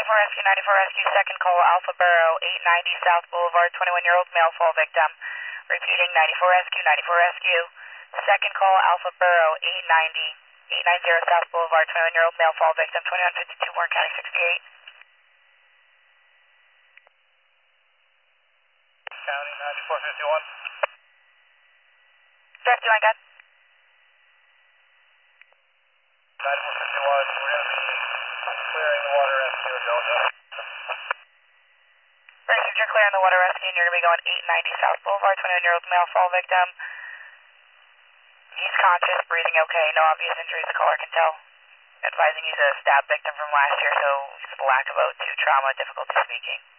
94 Rescue, 94 Rescue, second call, Alpha Borough, 890 South Boulevard, 21-year-old male fall victim. Repeating, 94 Rescue, 94 Rescue, second call, Alpha Borough, 890 South Boulevard, 21-year-old male fall victim, 2152 Warren County 68. County 9451. Direct line, gun. 9451, we're going to be clearing the water rescue. Delta. Received, you're clearing the water rescue and you're going to be going 890 South Boulevard, 21-year-old male fall victim. He's conscious, breathing okay, no obvious injuries the caller can tell. Advising he's a stab victim from last year, so just lack of O2 trauma, difficulty speaking.